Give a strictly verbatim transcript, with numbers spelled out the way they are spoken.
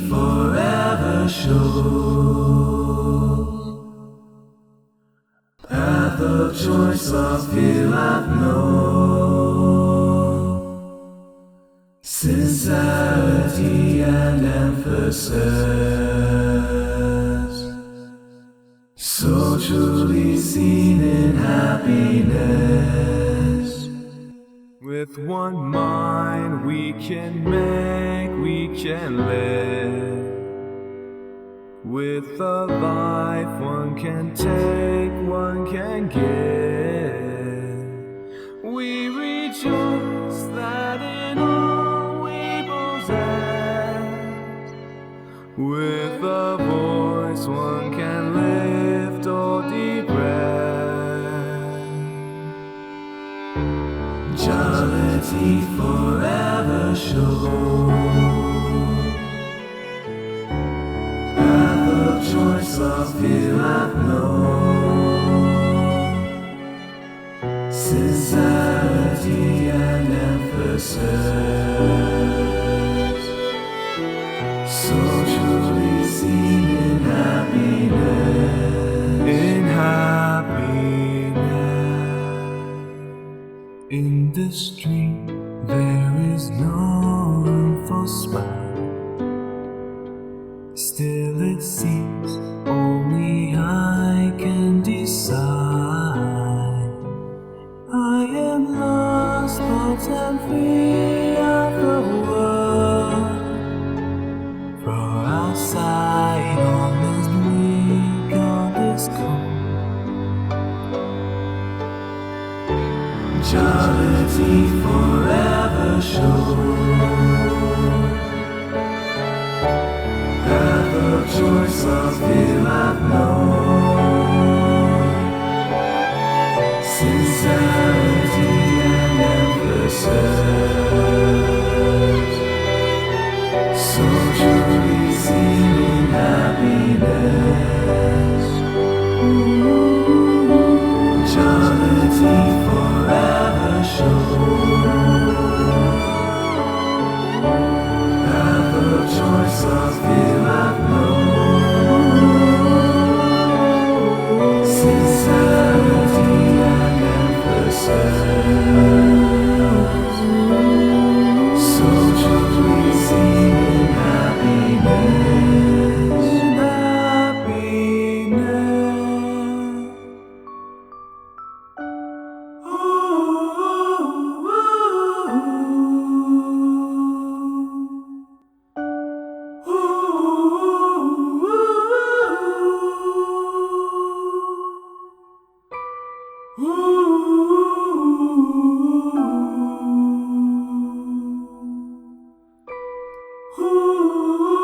forever shows path of choice of fear I've known, sincerity and emphasis, so truly seen in happiness. With one mind we can make, we can live. With a life one can take, one can give. We rejoice that in all we possess. With a voice one can lift or depress. Jollity forever shows path of choice of fear I've known, sincerity and emphasis, so truly seen in happiness. In happiness. In the street there is no room for smile. Still it seems only I can decide. I am lost but am free of the world. For outside all is bleak, all is cold. Jollity forever shows path of choice of fear I've known, sincerity and emphasis, so truly seen in happiness. Jollity forever shows path of choice of fear I've known, sincerity and emphasis, so truly seen in happiness. In happiness. Ooh.